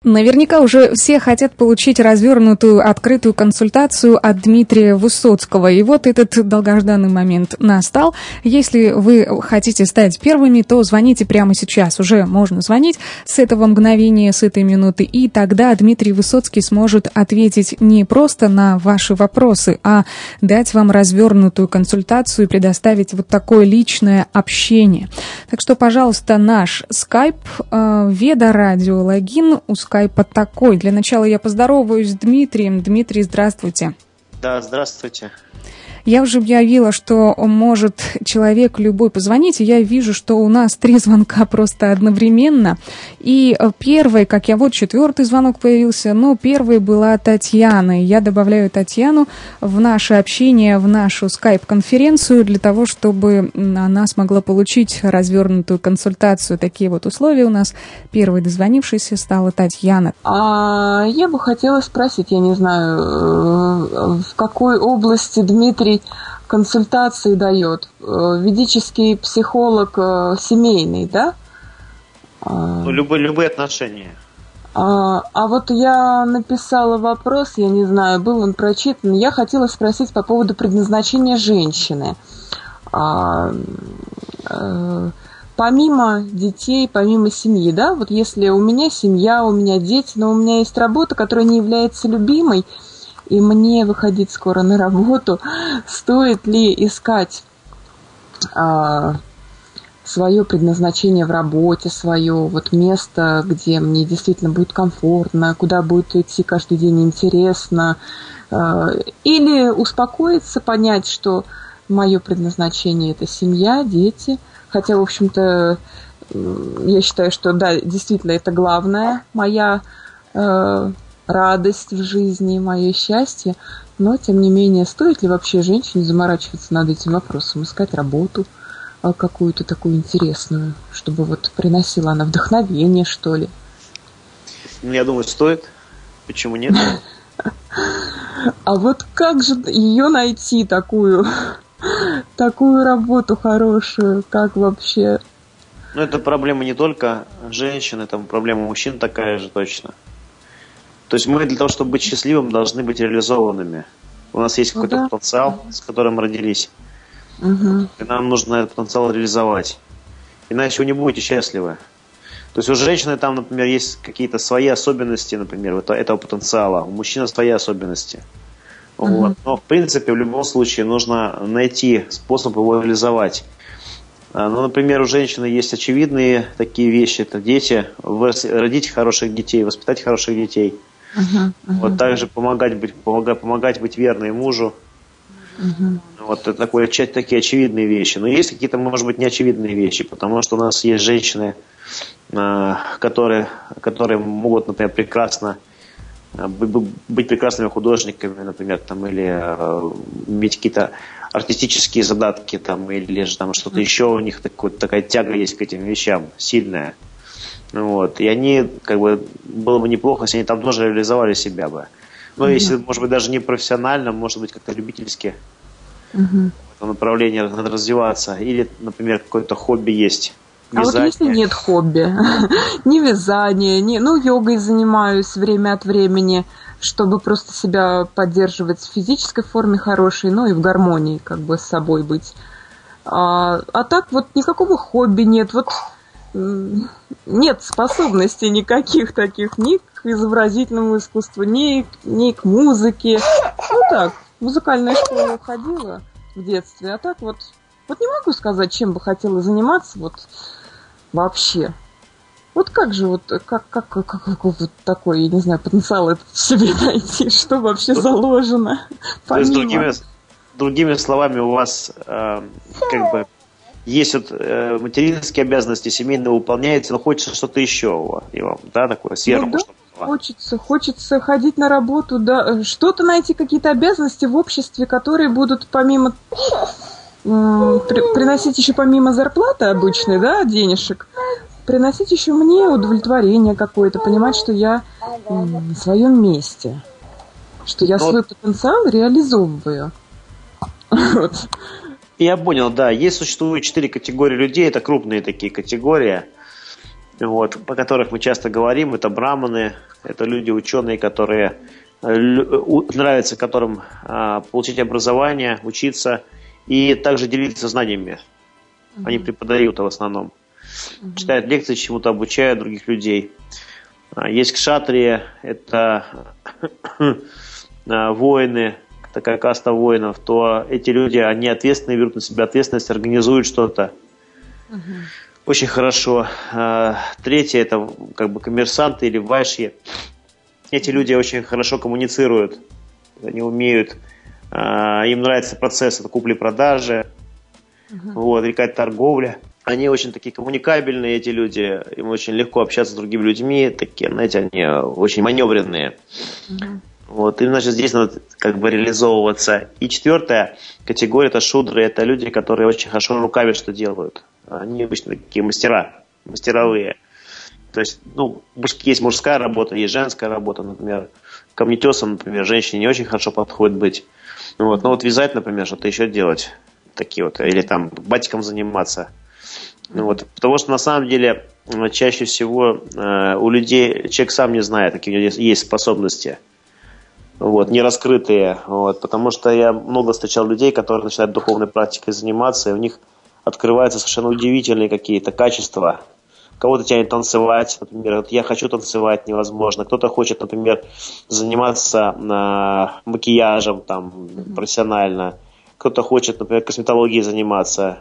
Наверняка уже все хотят получить развернутую, открытую консультацию от Дмитрия Высоцкого. И вот этот долгожданный момент настал. Если вы хотите стать первыми, то звоните прямо сейчас. Уже можно звонить с этого мгновения, с этой минуты. И тогда Дмитрий Высоцкий сможет ответить не просто на ваши вопросы, а дать вам развернутую консультацию и предоставить вот такое личное общение. Так что, пожалуйста, наш скайп Веда Радио Логин у скайпа такой. Для начала я поздороваюсь с Дмитрием. Дмитрий, здравствуйте. Да, здравствуйте. Я уже объявила, что может человек любой позвонить, и я вижу, что у нас 3 звонка просто одновременно. И первый, как я вот 4-й звонок появился, но первой была Татьяна. И я добавляю Татьяну в наше общение, в нашу скайп-конференцию для того, чтобы она смогла получить развернутую консультацию. Такие вот условия у нас. Первой дозвонившейся стала Татьяна. Я бы хотела спросить, я не знаю, в какой области Дмитрий консультации дает? Ведический психолог семейный, да? Любые отношения. А вот я написала вопрос, я не знаю, был он прочитан. Я хотела спросить по поводу предназначения женщины. Помимо детей, помимо семьи, да? Вот если у меня семья, у меня дети, но у меня есть работа, которая не является любимой, и мне выходить скоро на работу, стоит ли искать свое предназначение в работе, свое вот место, где мне действительно будет комфортно, куда будет идти каждый день интересно, или успокоиться, понять, что мое предназначение – это семья, дети, хотя, в общем-то, я считаю, что да, действительно, это главная моя радость в жизни, мое счастье, но, тем не менее, стоит ли вообще женщине заморачиваться над этим вопросом, искать работу какую-то такую интересную, чтобы вот приносила она вдохновение, что ли? Я думаю, стоит. Почему нет? А вот как же ее найти, такую работу хорошую, как вообще? Ну, это проблема не только женщин, это проблема мужчин такая же точно. То есть мы для того, чтобы быть счастливым, должны быть реализованными. У нас есть какой-то потенциал, с которым мы родились. И нам нужно этот потенциал реализовать. Иначе вы не будете счастливы. То есть у женщины там, например, есть какие-то свои особенности, например, этого потенциала. У мужчины свои особенности. Вот. Но, в принципе, в любом случае нужно найти способ его реализовать. Ну, например, у женщины есть очевидные такие вещи. Это дети, родить хороших детей, воспитать хороших детей. Вот также помогать быть верной мужу. Вот это такие очевидные вещи. Но есть какие-то, может быть, неочевидные вещи, потому что у нас есть женщины, которые могут, например, быть прекрасными художниками, например, там, или иметь какие-то артистические задатки, там, или же там что-то еще, у них такая тяга есть к этим вещам, сильная. Вот. И они, было бы неплохо, если они там тоже реализовали себя бы. Но если, может быть, даже не профессионально, может быть, как-то любительски в этом направлении надо развиваться. Или, например, какое-то хобби есть. Вязание. А вот если нет хобби, ни вязания, йогой занимаюсь время от времени, чтобы просто себя поддерживать в физической форме хорошей, и в гармонии с собой быть. А так вот никакого хобби нет, нет способностей никаких таких ни к изобразительному искусству, ни к музыке. В музыкальную школу ходила в детстве, а так вот не могу сказать, чем бы хотела заниматься вообще. Вот как же как такой, я не знаю, потенциал этот в себе найти, что вообще заложено? То есть, другими словами, у вас есть материнские обязанности, семейные выполняются, но хочется что-то еще, такое сверху. Хочется ходить на работу, да, что-то найти, какие-то обязанности в обществе, которые будут помимо приносить еще помимо зарплаты обычной, да, денежек, приносить еще мне удовлетворение какое-то, понимать, что я на своем месте, что я свой потенциал реализовываю. Я понял, да. Существует 4 категории людей, это крупные такие категории. вот, по которых мы часто говорим, это браманы, это люди, ученые, которые нравится которым получить образование, учиться и также делиться знаниями. Они преподают в основном. Читают лекции, чему-то обучают других людей. Есть кшатрии, это воины, такая каста воинов, то эти люди, они ответственные, берут на себя ответственность, организуют что-то. Очень хорошо. Третье, это как бы коммерсанты или вайши. Эти люди очень хорошо коммуницируют. Они умеют, им нравится процесс купли-продажи, вот, или какая-то торговля. Они очень такие коммуникабельные, эти люди. Им очень легко общаться с другими людьми. Такие, знаете, они очень маневренные. Вот, и, значит, здесь надо как бы реализовываться. И четвертая категория – это шудры. Это люди, которые очень хорошо руками что делают. Они обычно такие мастеровые. То есть, ну, есть мужская работа, есть женская работа, например. Камнетесом, например, женщине не очень хорошо подходит быть. Вот, но вот вязать, например, что-то еще делать. Такие вот, или там батиком заниматься. Вот, потому что на самом деле чаще всего у людей человек сам не знает, какие у него есть способности. Вот, не раскрытые. Вот, потому что я много встречал людей, которые начинают духовной практикой заниматься, и у них открываются совершенно удивительные какие-то качества. Кого-то тянет танцевать, например, вот я хочу танцевать, невозможно. Кто-то хочет, например, заниматься макияжем там, профессионально. Кто-то хочет, например, косметологией заниматься.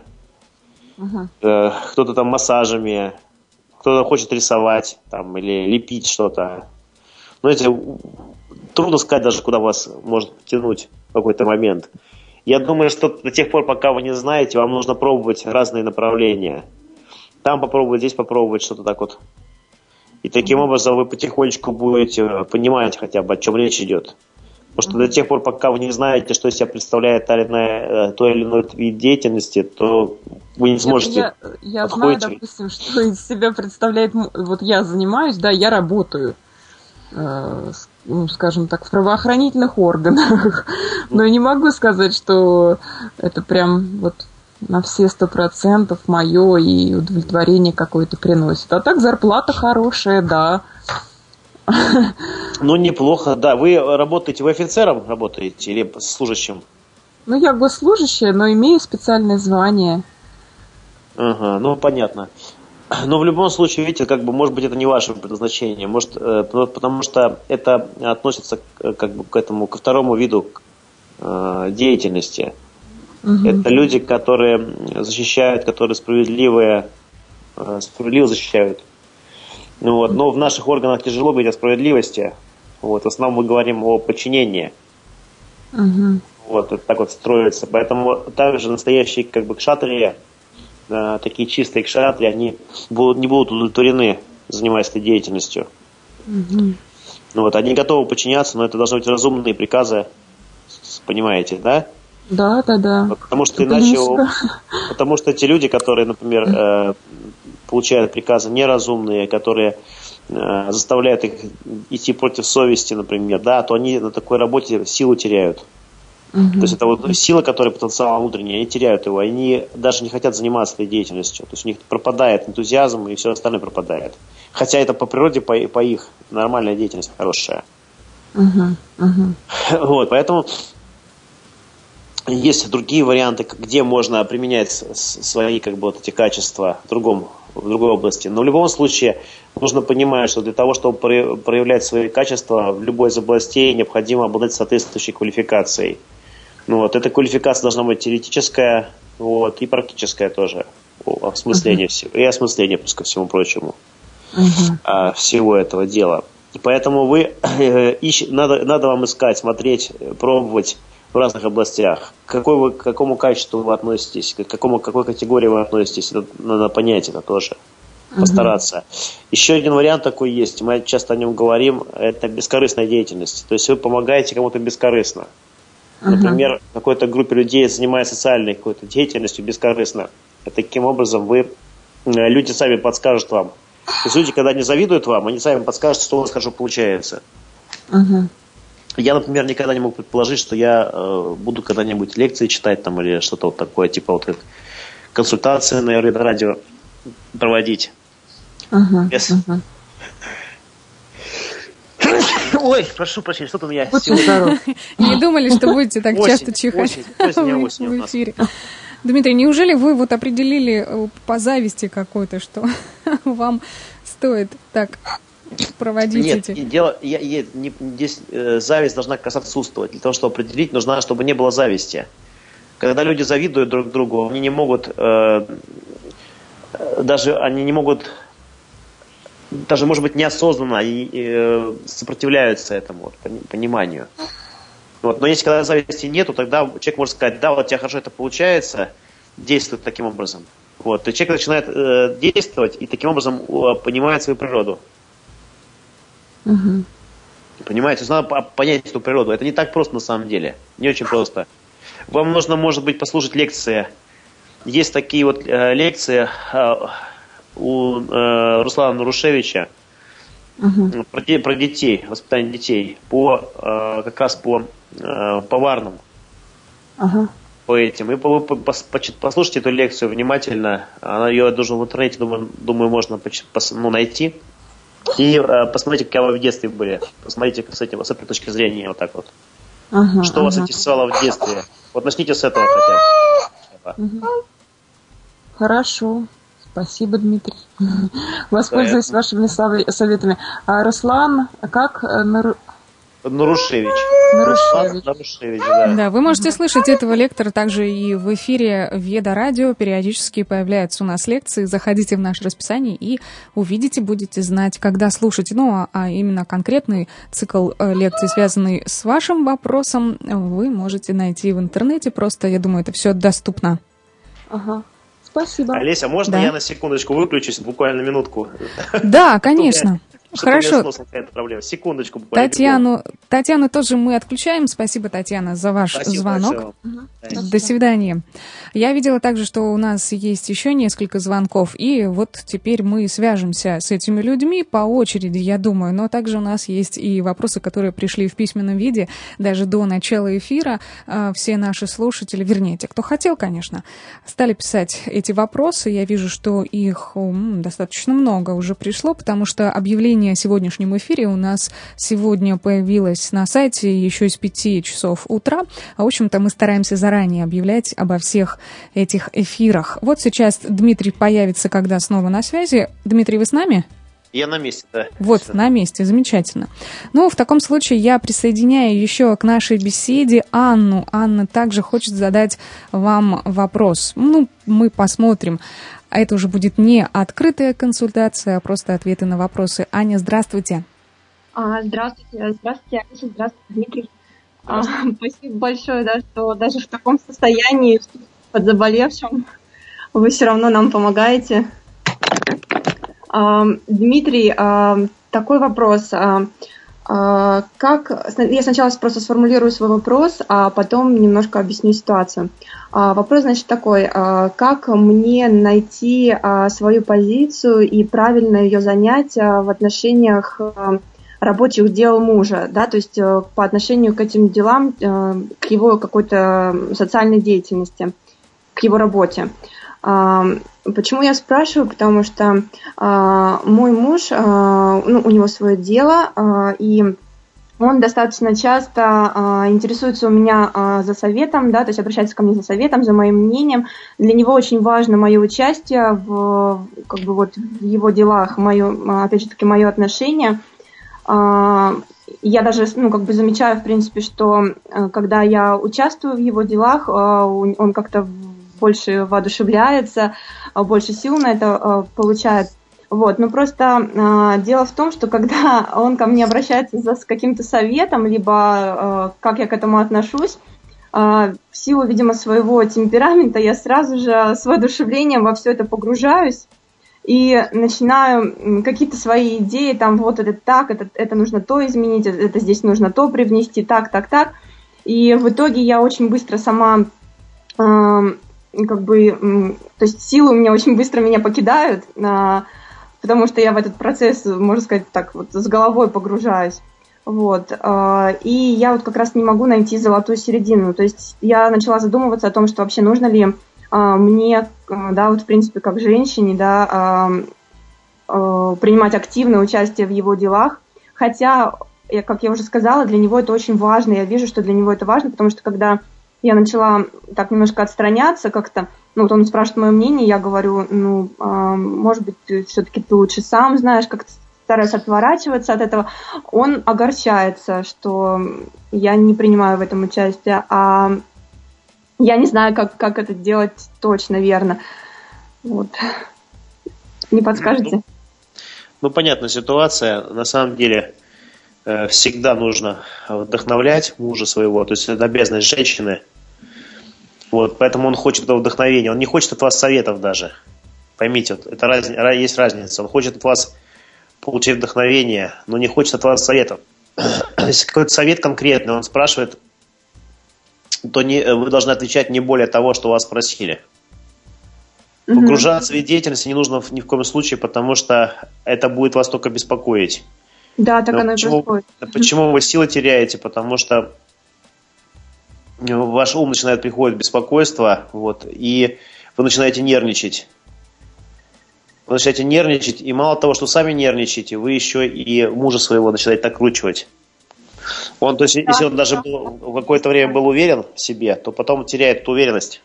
Кто-то там массажами. Кто-то хочет рисовать там, или лепить что-то. Но это трудно сказать даже, куда вас может тянуть в какой-то момент. Я думаю, что до тех пор, пока вы не знаете, вам нужно пробовать разные направления. Там попробовать, здесь попробовать, что-то так вот. И таким образом вы потихонечку будете понимать хотя бы, о чем речь идет. Потому что до тех пор, пока вы не знаете, что из себя представляет той или иной вид деятельности, то вы не сможете... Я знаю, допустим, что из себя представляет... Вот я занимаюсь, да, я работаю, ну, скажем так, в правоохранительных органах. Но я не могу сказать, что это прям вот... на все 100% мое и удовлетворение какое-то приносит. А так зарплата хорошая, да. Ну, неплохо, да. Вы работаете, вы офицером работаете или служащим? Ну, я госслужащая, но имею специальное звание. Ага, ну, понятно. Но в любом случае, видите, как бы, может быть, это не ваше предназначение, может, потому что это относится как бы к этому, ко второму виду деятельности. Это люди, которые защищают, которые справедливо защищают. Ну, вот. Но в наших органах тяжело говорить о справедливости. Вот. В основном мы говорим о подчинении. Вот так вот строится. Поэтому также настоящие как бы кшатрии, такие чистые кшатрии, они не будут удовлетворены, занимаясь этой деятельностью. Ну, вот. Они готовы подчиняться, но это должны быть разумные приказы. Понимаете, да? Да. Потому что иначе, потому что те люди, которые, например, получают приказы неразумные, которые заставляют их идти против совести, например, да, то они на такой работе силу теряют. То есть это вот сила, которая потенциал внутренний, они теряют его, они даже не хотят заниматься этой деятельностью. То есть у них пропадает энтузиазм и все остальное пропадает. Хотя это по природе, по их нормальная деятельность, хорошая. Вот, поэтому есть другие варианты, где можно применять свои как бы, вот эти качества в другой области. Но в любом случае нужно понимать, что для того, чтобы проявлять свои качества в любой из областей, необходимо обладать соответствующей квалификацией. Ну, вот, эта квалификация должна быть теоретическая, вот, и практическая тоже. Осмысление всего. И осмысление, плюс ко всему прочему. Всего этого дела. И поэтому надо вам искать, смотреть, пробовать в разных областях. К какому качеству вы относитесь, к какой категории вы относитесь, это надо понять это тоже, постараться. Еще один вариант такой есть, мы часто о нем говорим, это бескорыстная деятельность. То есть вы помогаете кому-то бескорыстно. Например, какой-то группе людей занимается социальной какой-то деятельностью бескорыстно. И таким образом люди сами подскажут вам. То есть люди, когда не завидуют вам, они сами подскажут, что у вас хорошо получается. Я, например, никогда не мог предположить, что я буду когда-нибудь лекции читать там или что-то вот такое, типа вот как консультации на радио проводить. Ой, прошу прощения, что-то у меня... Не думали, что будете так часто чихать в эфире. Дмитрий, неужели вы вот определили по зависти какой-то, что вам стоит так проводить эти... Нет, здесь зависть должна как раз отсутствовать. Для того, чтобы определить, нужно, чтобы не было зависти. Когда люди завидуют друг другу, они не могут... Даже, может быть, неосознанно они сопротивляются этому пониманию. Вот. Но если когда зависти нету, тогда человек может сказать, да, вот у тебя хорошо это получается, действует таким образом. Вот. И человек начинает действовать и таким образом понимает свою природу. Понимаете, надо понять эту природу. Это не так просто на самом деле. Не очень просто. Вам нужно, может быть, послушать лекции. Есть такие вот лекции у Руслана Нарушевича про детей, воспитание детей, как раз по поварным, по этим. И вы послушайте эту лекцию внимательно. Ее даже в интернете, думаю, можно найти. И посмотрите, какие вы в детстве были. Посмотрите с этой точки зрения вот так вот. Что вас интересовало в детстве. Вот начните с этого хотя бы. Хорошо. Спасибо, Дмитрий. Воспользуюсь вашими советами. Руслан, как? Нарушевич, да. Да, вы можете слышать этого лектора также и в эфире Веда Радио. Периодически появляются у нас лекции. Заходите в наше расписание и увидите, будете знать, когда слушать. Ну, а именно конкретный цикл лекций, связанный с вашим вопросом, вы можете найти в интернете. Просто, я думаю, это все доступно. Спасибо. Олеся, можно я на секундочку выключусь, буквально минутку? Да, конечно. Хорошо. Секундочку буквально. Татьяну тоже мы отключаем. Спасибо, Татьяна, за ваш звонок. До свидания. Я видела также, что у нас есть еще несколько звонков, и вот теперь мы свяжемся с этими людьми по очереди, я думаю, но также у нас есть и вопросы, которые пришли в письменном виде, даже до начала эфира. Все наши слушатели, вернее, те, кто хотел, конечно, стали писать эти вопросы. Я вижу, что их достаточно много уже пришло, потому что объявление о сегодняшнем эфире у нас сегодня появилось на сайте еще с 5 часов утра. В общем-то, мы стараемся заранее объявлять обо всех этих эфирах. Вот сейчас Дмитрий появится, когда снова на связи. Дмитрий, вы с нами? Я на месте, да. Вот, на месте, замечательно. Ну, в таком случае я присоединяю еще к нашей беседе Анну. Анна также хочет задать вам вопрос. Ну, мы посмотрим. А это уже будет не открытая консультация, а просто ответы на вопросы. Аня, здравствуйте. Здравствуйте, Алиса, здравствуйте, Дмитрий. Спасибо большое, да, что даже в таком состоянии, под заболевшим, вы все равно нам помогаете. Дмитрий, такой вопрос. Я сначала просто сформулирую свой вопрос, а потом немножко объясню ситуацию. Вопрос, значит, такой. Как мне найти свою позицию и правильно ее занять в отношениях рабочих дел мужа, да, то есть по отношению к этим делам, к его какой-то социальной деятельности, к его работе. Почему я спрашиваю? Потому что мой муж, у него свое дело, и он достаточно часто интересуется у меня за советом, да, то есть обращается ко мне за советом, за моим мнением. Для него очень важно мое участие в его делах, опять же таки, мое отношение. Я даже замечаю, в принципе, что когда я участвую в его делах, он как-то больше воодушевляется, больше сил на это получает. Вот. Но просто дело в том, что когда он ко мне обращается с каким-то советом, либо как я к этому отношусь, в силу, видимо, своего темперамента я сразу же с воодушевлением во все это погружаюсь и начинаю какие-то свои идеи, там вот это так, это нужно то изменить, это здесь нужно то привнести, так. И в итоге я очень быстро сама... то есть силы у меня очень быстро меня покидают, потому что я в этот процесс, можно сказать так, вот с головой погружаюсь. Вот. И я вот как раз не могу найти золотую середину. То есть я начала задумываться о том, что вообще нужно ли мне, да, вот в принципе как женщине, да, принимать активное участие в его делах. Хотя, как я уже сказала, для него это очень важно. Я вижу, что для него это важно, потому что когда я начала так немножко отстраняться как-то, вот он спрашивает мое мнение, я говорю, может быть, все-таки ты лучше сам знаешь, как-то стараюсь отворачиваться от этого. Он огорчается, что я не принимаю в этом участие, а я не знаю, как это делать точно, верно. Вот. Не подскажете? Понятная ситуация. На самом деле всегда нужно вдохновлять мужа своего. То есть это обязанность женщины. Вот, поэтому он хочет этого вдохновения. Он не хочет от вас советов даже. Поймите, это есть разница. Он хочет от вас получить вдохновение, но не хочет от вас советов. Если какой-то совет конкретный он спрашивает, то вы должны отвечать не более того, что вас спросили. Погружаться в деятельность не нужно ни в коем случае, потому что это будет вас только беспокоить. Да, так оно и происходит. Почему вы силы теряете? Потому что ваш ум начинает приходить в беспокойство, и вы начинаете нервничать. Вы начинаете нервничать, и мало того, что сами нервничаете, вы еще и мужа своего начинаете накручивать. То есть, если он даже в какое-то время был уверен в себе, то потом теряет эту уверенность.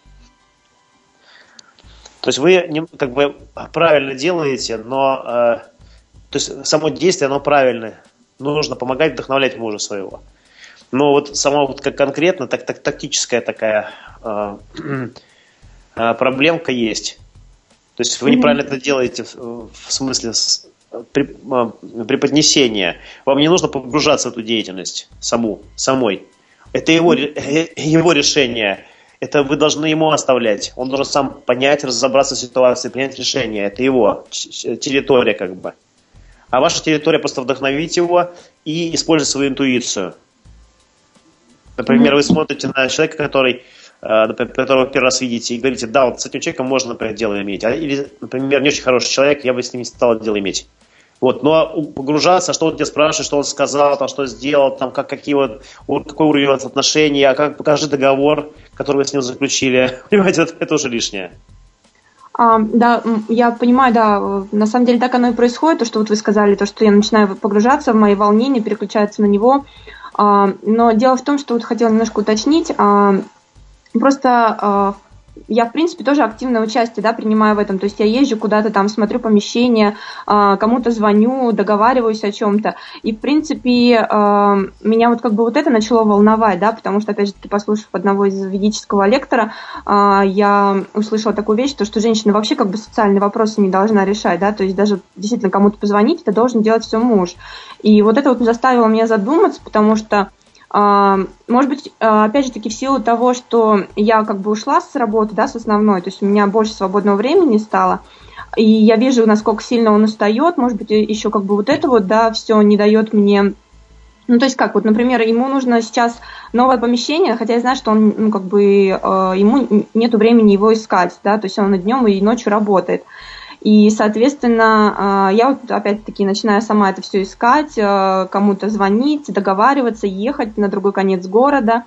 То есть вы правильно делаете, но то есть само действие, оно правильное. Нужно помогать, вдохновлять мужа своего. Но само как конкретно, тактическая такая проблемка есть. То есть вы неправильно это делаете в смысле преподнесения. Вам не нужно погружаться в эту деятельность самой. Это его решение. Это вы должны ему оставлять. Он должен сам понять, разобраться в ситуации, принять решение. Это его территория А ваша территория просто вдохновить его и использовать свою интуицию. Например, вы смотрите на человека, которого первый раз видите, и говорите, да, с этим человеком можно, например, дело иметь. Или, например, не очень хороший человек, я бы с ним не стал дело иметь. Но погружаться, что он тебя спрашивает, что он сказал, что сделал, какой уровень у вас отношений, покажи договор, который вы с ним заключили. Понимаете, это уже лишнее. Да, я понимаю, да, на самом деле так оно и происходит, то, что вы сказали, то, что я начинаю погружаться в мои волнения, переключаться на него. Но дело в том, что хотела немножко уточнить, просто я, в принципе, тоже активное участие, принимаю в этом. То есть я езжу куда-то смотрю помещение, кому-то звоню, договариваюсь о чем-то. И, в принципе, меня это начало волновать, потому что, опять же таки, послушав одного из ведического лектора, я услышала такую вещь, что женщина вообще социальные вопросы не должна решать, то есть даже действительно кому-то позвонить, это должен делать все муж. И это заставило меня задуматься, потому что может быть, опять же таки, в силу того, что я ушла с работы, с основной, то есть у меня больше свободного времени стало, и я вижу, насколько сильно он устает, может быть, еще это все не дает мне... то есть например, ему нужно сейчас новое помещение, хотя я знаю, что он, ему нету времени его искать, то есть он и днем, и ночью работает. И, соответственно, я опять-таки начинаю сама это все искать, кому-то звонить, договариваться, ехать на другой конец города.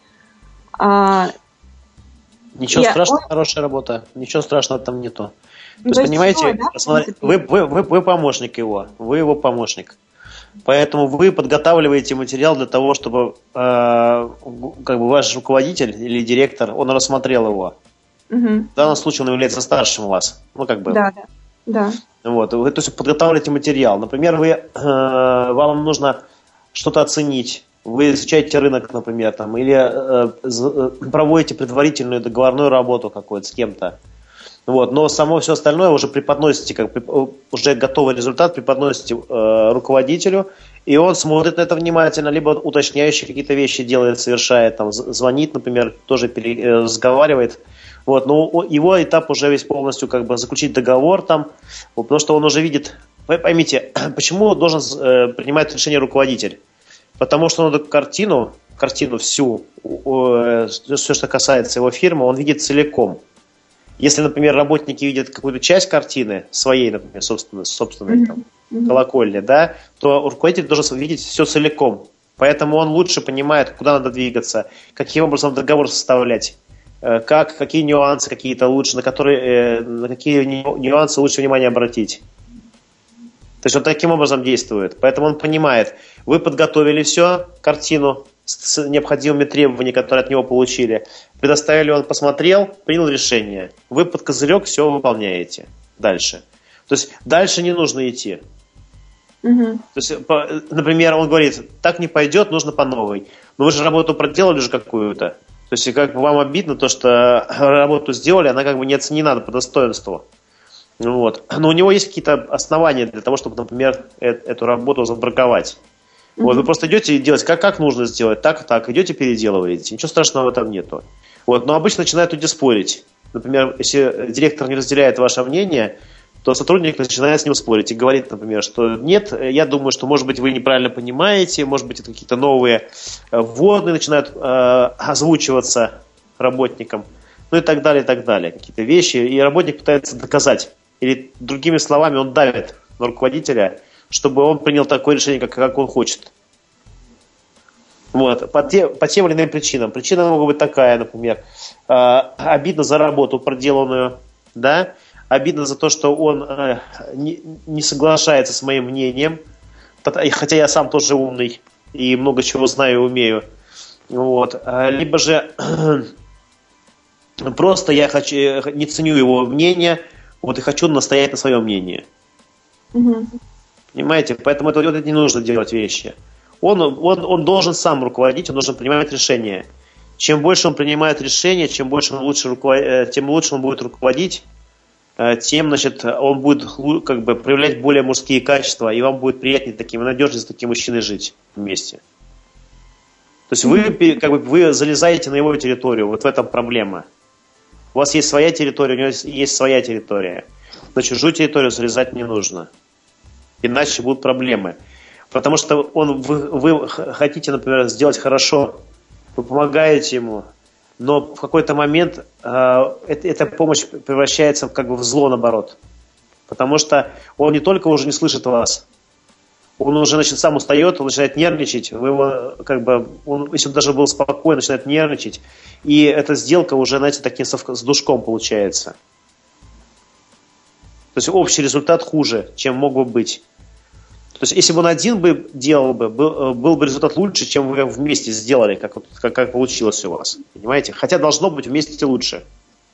Ничего страшного, хорошая работа. Ничего страшного там нету. То есть, понимаете, вы помощник его, вы его помощник. Поэтому вы подготавливаете материал для того, чтобы ваш руководитель или директор, он рассмотрел его. В данном случае он является старшим у вас. Да. Вы, то есть, подготавливаете материал. Например, вам нужно что-то оценить. Вы изучаете рынок, например, или проводите предварительную договорную работу какую-то с кем-то. Но само все остальное уже преподносите, уже готовый результат преподносите руководителю, и он смотрит на это внимательно, либо уточняющие какие-то вещи делает, совершает, звонит, например, тоже разговаривает. Но его этап уже весь полностью заключить договор потому что он уже видит. Вы поймите, почему должен принимать решение руководитель? Потому что он эту картину всю, все, что касается его фирмы, он видит целиком. Если, например, работники видят какую-то часть картины своей, например, собственной колокольни, то руководитель должен видеть все целиком. Поэтому он лучше понимает, куда надо двигаться, каким образом договор составлять. Какие нюансы какие-то лучше, на какие нюансы лучше внимание обратить. То есть он таким образом действует. Поэтому он понимает, вы подготовили все, картину с необходимыми требованиями, которые от него получили, предоставили, он посмотрел, принял решение. Вы под козырек все выполняете дальше. То есть дальше не нужно идти. То есть, например, он говорит, так не пойдет, нужно по новой. Но вы же работу проделали уже какую-то. То есть как бы вам обидно то, что работу сделали, она как бы не оценена по достоинству. Вот. Но у него есть какие-то основания для того, чтобы, например, эту работу забраковать. Вот, вы просто идете делать, как нужно сделать, так, идете переделываете. Ничего страшного в этом нету. Вот, но обычно начинают люди спорить. Например, если директор не разделяет ваше мнение, то сотрудник начинает с ним спорить и говорит, например, что нет, я думаю, что, может быть, вы неправильно понимаете, может быть, это какие-то новые вводные начинают озвучиваться работникам, ну и так далее, какие-то вещи. И работник пытается доказать. Или, другими словами, он давит на руководителя, чтобы он принял такое решение, как он хочет. Вот. По тем или иным причинам. Причина могут быть такая, например, обидно за работу проделанную, да, обидно за то, что он не соглашается с моим мнением, хотя я сам тоже умный и много чего знаю и умею. Вот. Либо же просто я не ценю его мнение, вот, и хочу настоять на своем мнении. Понимаете? Поэтому это не нужно делать вещи. Он должен сам руководить, он должен принимать решения. Чем больше он принимает решения, тем лучше он будет руководить, тем, значит, он будет как бы проявлять более мужские качества, и вам будет приятнее и надежнее с таким мужчиной жить вместе. То есть вы залезаете на его территорию, вот в этом проблема. У вас есть своя территория, у него есть своя территория. На чужую территорию залезать не нужно. Иначе будут проблемы. Потому что вы хотите, например, сделать хорошо, вы помогаете ему, но в какой-то момент эта помощь превращается как бы в зло, наоборот. Потому что он не только уже не слышит вас, он уже, значит, сам устает, он начинает нервничать, вы его, как бы, если он даже был спокоен, начинает нервничать, и эта сделка уже, знаете, таким с душком получается. То есть общий результат хуже, чем мог бы быть. То есть если бы он один бы делал был бы результат лучше, чем вы вместе сделали, как получилось у вас. Понимаете? Хотя должно быть вместе лучше.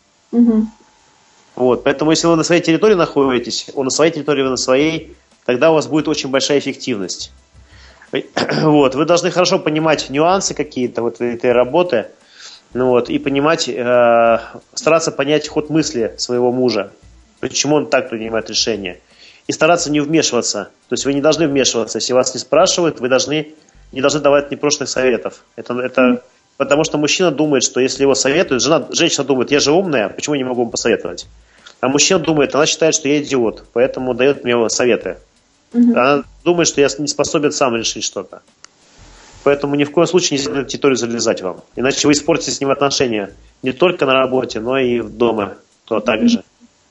Вот. Поэтому если вы на своей территории находитесь, он на своей территории, вы на своей, тогда у вас будет очень большая эффективность. Вот. Вы должны хорошо понимать нюансы какие-то вот этой работы, и понимать, стараться понять ход мысли своего мужа, почему он так принимает решение. И стараться не вмешиваться. То есть вы не должны вмешиваться. Если вас не спрашивают, вы не должны давать непрошенных советов. Это потому что мужчина думает, что если его советуют, женщина думает, я же умная, почему я не могу ему посоветовать? А мужчина думает, она считает, что я идиот, поэтому дает мне советы. Она думает, что я не способен сам решить что-то. Поэтому ни в коем случае нельзя на территорию залезать вам. Иначе вы испортите с ним отношения не только на работе, но и дома. То также.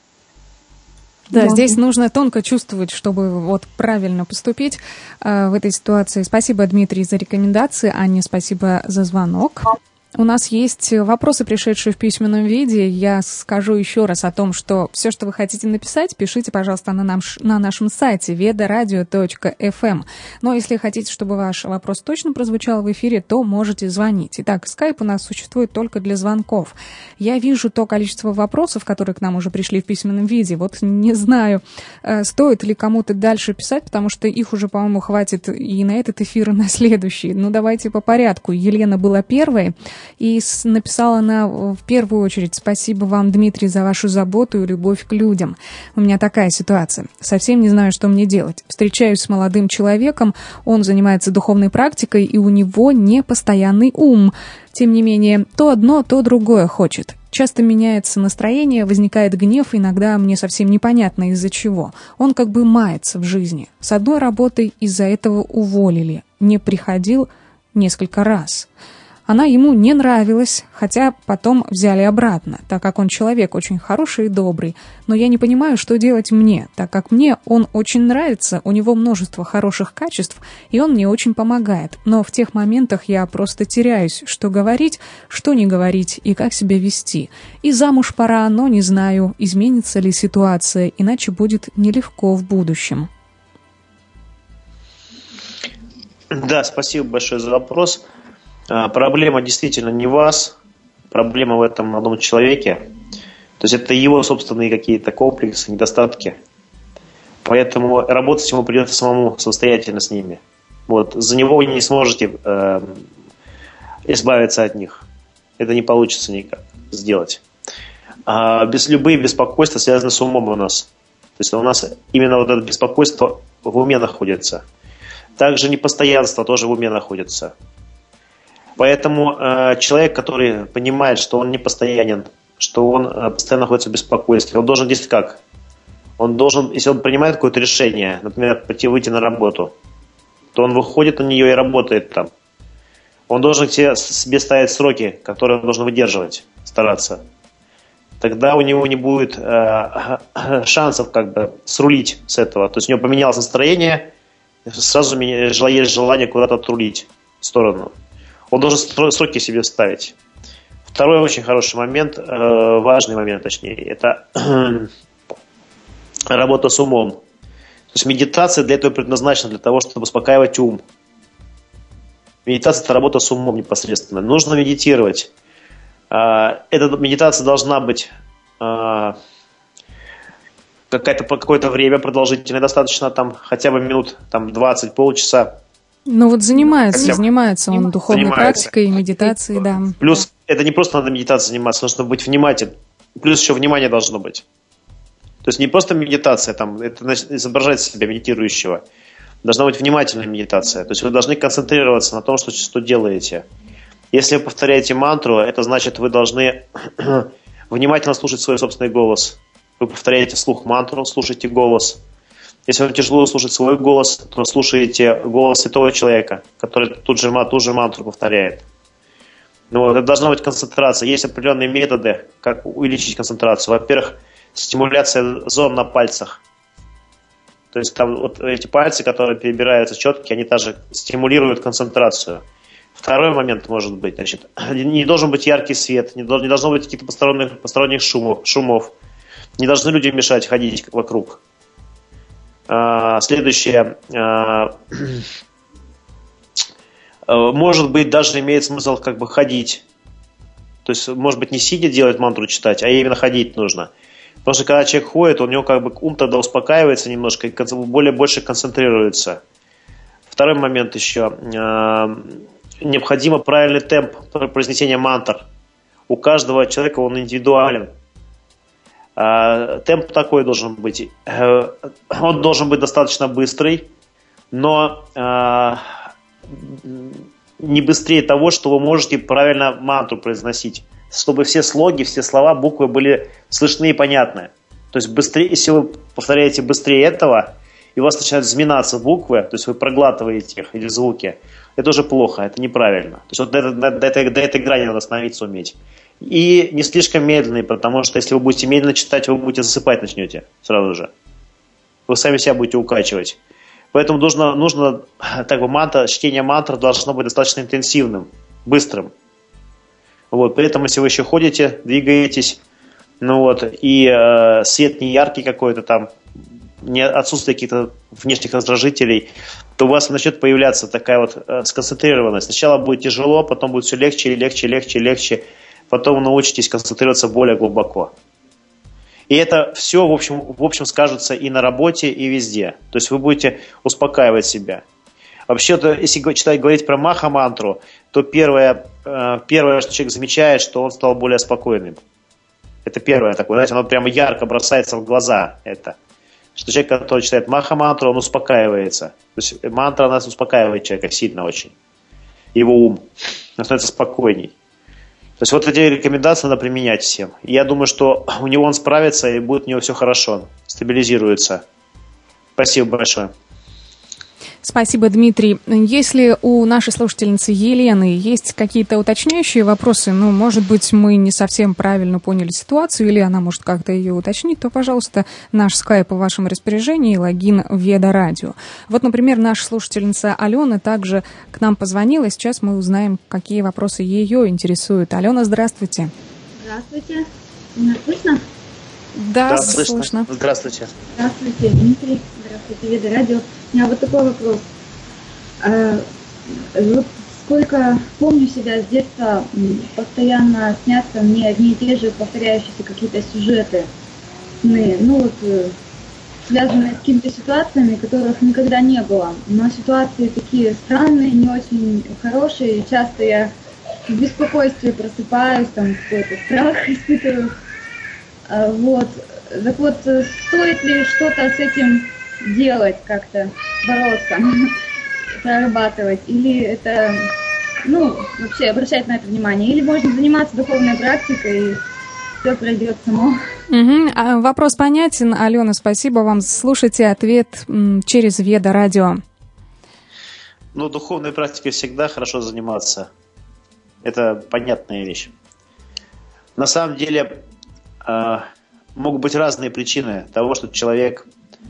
Да, здесь нужно тонко чувствовать, чтобы вот правильно поступить в этой ситуации. Спасибо, Дмитрий, за рекомендации. Аня, спасибо за звонок. У нас есть вопросы, пришедшие в письменном виде. Я скажу еще раз о том, что все, что вы хотите написать, пишите, пожалуйста, на нашем сайте vedaradio.fm. Но если хотите, чтобы ваш вопрос точно прозвучал в эфире, то можете звонить. Итак, скайп у нас существует только для звонков. Я вижу то количество вопросов, которые к нам уже пришли в письменном виде. Вот не знаю, стоит ли кому-то дальше писать, потому что их уже, по-моему, хватит и на этот эфир, и на следующий. Ну, давайте по порядку. Елена была первой. И написала она в первую очередь: спасибо вам, Дмитрий, за вашу заботу и любовь к людям. У меня такая ситуация. Совсем не знаю, что мне делать. Встречаюсь с молодым человеком, он занимается духовной практикой, и у него непостоянный ум. Тем не менее, то одно, то другое хочет. Часто меняется настроение, возникает гнев, иногда мне совсем непонятно из-за чего. Он как бы мается в жизни. С одной работой из-за этого уволили. Не приходил несколько раз. Она ему не нравилась, хотя потом взяли обратно, так как он человек очень хороший и добрый. Но я не понимаю, что делать мне, так как мне он очень нравится, у него множество хороших качеств, и он мне очень помогает. Но в тех моментах я просто теряюсь, что говорить, что не говорить и как себя вести. И замуж пора, но не знаю, изменится ли ситуация, иначе будет нелегко в будущем. Да, спасибо большое за вопрос. Проблема действительно не вас, проблема в этом молодом человеке. То есть это его собственные какие-то комплексы, недостатки. Поэтому работать ему придется самому самостоятельно с ними. Вот. За него вы не сможете избавиться от них. Это не получится никак сделать. Любые беспокойства связаны с умом у нас. То есть у нас именно вот это беспокойство в уме находится. Также непостоянство тоже в уме находится. Поэтому человек, который понимает, что он непостоянен, что он постоянно находится в беспокойстве, он должен действовать как? Он должен, если он принимает какое-то решение, например, выйти на работу, то он выходит на нее и работает там. Он должен себе ставить сроки, которые он должен выдерживать, стараться. Тогда у него не будет шансов как бы срулить с этого. То есть у него поменялось настроение, сразу есть желание куда-то отрулить в сторону. Он должен сроки себе ставить. Второй очень хороший момент, важный момент точнее, это работа с умом. То есть медитация для этого предназначена, для того, чтобы успокаивать ум. Медитация – это работа с умом непосредственно. Нужно медитировать. Эта медитация должна быть какое-то время продолжительное, достаточно там хотя бы минут 20, полчаса. Ну вот занимается он духовной практикой и медитацией, да. Плюс это не просто надо медитацией заниматься, нужно быть внимательным. Плюс еще внимание должно быть. То есть не просто медитация, это изображать себя медитирующего. Должна быть внимательная медитация. То есть вы должны концентрироваться на том, что делаете. Если вы повторяете мантру, это значит, вы должны внимательно слушать свой собственный голос. Вы повторяете вслух мантру, слушайте голос. Если вам тяжело слушать свой голос, то слушаете голос святого человека, который ту же мантру повторяет. Это должна быть концентрация. Есть определенные методы, как увеличить концентрацию. Во-первых, стимуляция зон на пальцах. То есть там вот эти пальцы, которые перебираются четкие, они также стимулируют концентрацию. Второй момент может быть, не должен быть яркий свет, не должно быть каких-то посторонних шумов. Не должны люди мешать ходить вокруг. Следующее. Может быть, даже имеет смысл как бы ходить. То есть, может быть, не сидя делать мантру читать, а именно ходить нужно. Потому что когда человек ходит, у него как бы ум тогда успокаивается немножко и больше концентрируется. Второй момент еще. Необходимо правильный темп произнесения мантр. У каждого человека он индивидуален. Темп такой должен быть. Он должен быть достаточно быстрый, но не быстрее того, что вы можете правильно мантру произносить. Чтобы все слоги, все слова, буквы были слышны и понятны. То есть быстрее, если вы повторяете быстрее этого, и у вас начинают взминаться буквы, то есть вы проглатываете их или звуки, это уже плохо, это неправильно. То есть вот до этой грани надо остановиться уметь. И не слишком медленный, потому что если вы будете медленно читать, вы будете засыпать начнете сразу же. Вы сами себя будете укачивать. Поэтому нужно так бы чтение мантр должно быть достаточно интенсивным, быстрым. При этом, если вы еще ходите, двигаетесь, и свет не яркий какой-то там, не отсутствие каких-то внешних раздражителей, то у вас начнет появляться такая вот сконцентрированность. Сначала будет тяжело, потом будет все легче, легче, потом вы научитесь концентрироваться более глубоко. И это все, в общем, скажется и на работе, и везде. То есть вы будете успокаивать себя. Вообще-то, если говорить про маха-мантру, то первое, что человек замечает, что он стал более спокойным. Это первое такое, знаете, оно прямо ярко бросается в глаза. Это. Что человек, который читает маха-мантру, он успокаивается. То есть мантра, она успокаивает человека сильно очень. Его ум. Он становится спокойней. То есть вот эти рекомендации надо применять всем. И я думаю, что у него он справится, и будет у него все хорошо. Стабилизируется. Спасибо большое. Спасибо, Дмитрий. Если у нашей слушательницы Елены есть какие-то уточняющие вопросы, может быть, мы не совсем правильно поняли ситуацию, или она может как-то ее уточнить, то, пожалуйста, наш скайп в вашем распоряжении, логин Веда Радио. Например, наша слушательница Алена также к нам позвонила. Сейчас мы узнаем, какие вопросы ее интересуют. Алена, здравствуйте. Здравствуйте. Меня слышно? Да, слышно. Здравствуйте. Здравствуйте, Дмитрий. Здравствуйте, Веда Радио. У меня вот такой вопрос. Вот сколько помню себя с детства, постоянно снятся мне одни и те же повторяющиеся какие-то сюжеты, сны, связанные с какими-то ситуациями, которых никогда не было. Но ситуации такие странные, не очень хорошие, и часто я в беспокойстве просыпаюсь, там какой-то страх испытываю. Вот. Так вот, стоит ли что-то с этим делать, как-то бороться, прорабатывать, или это, вообще обращать на это внимание, или можно заниматься духовной практикой, и все пройдет само. Вопрос понятен. Алена, спасибо вам. Слушайте ответ через Веда Радио. Духовной практикой всегда хорошо заниматься. Это понятная вещь. На самом деле могут быть разные причины того, что человеку